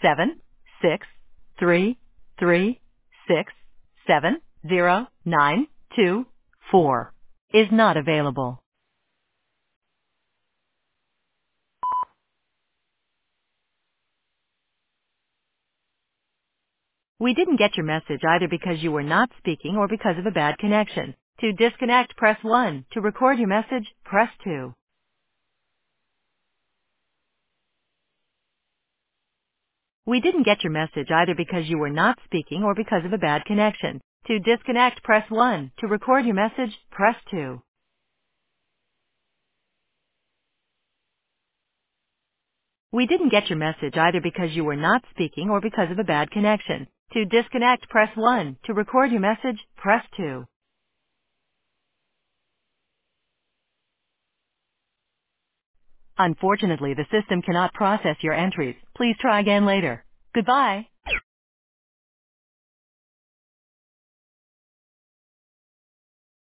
76336709224 is not available. We didn't get your message either because you were not speaking or because of a bad connection. To disconnect, press 1. To record your message, press 2. We didn't get your message either because you were not speaking or because of a bad connection. To disconnect, press 1. To record your message, press 2. We didn't get your message either because you were not speaking or because of a bad connection. To disconnect, press 1. To record your message, press 2. Unfortunately, the system cannot process your entries. Please try again later. Goodbye.